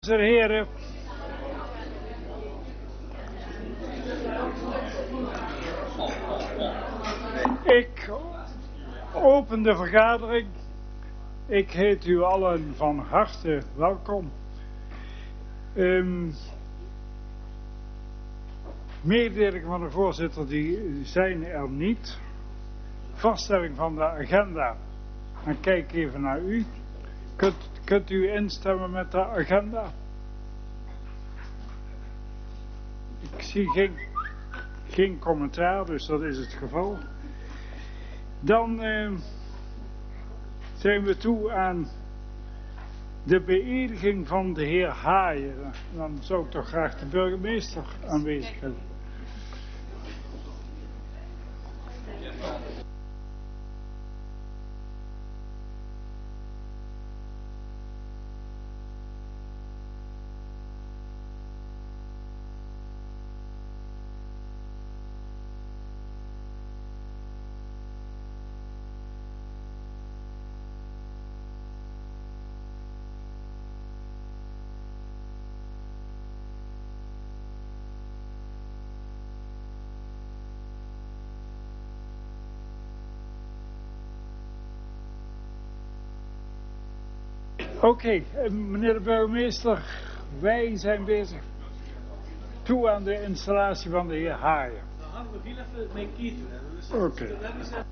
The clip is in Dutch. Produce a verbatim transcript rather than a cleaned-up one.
Dames en heren, ik open de vergadering. Ik heet u allen van harte welkom. Um, mededelingen van de voorzitter die zijn er niet. Vaststelling van de agenda. Dan kijk ik even naar u. Kunt, kunt u instemmen met de agenda? Ik zie geen, geen commentaar, dus dat is het geval. Dan uh, zijn we toe aan de beëdiging van de heer Haaien. Dan zou ik toch graag de burgemeester aanwezig hebben. Oké, okay, meneer de burgemeester, wij zijn bezig toe aan de installatie van de heer Haaien. Dan hadden we veel even mee kiezen. Oké. Okay.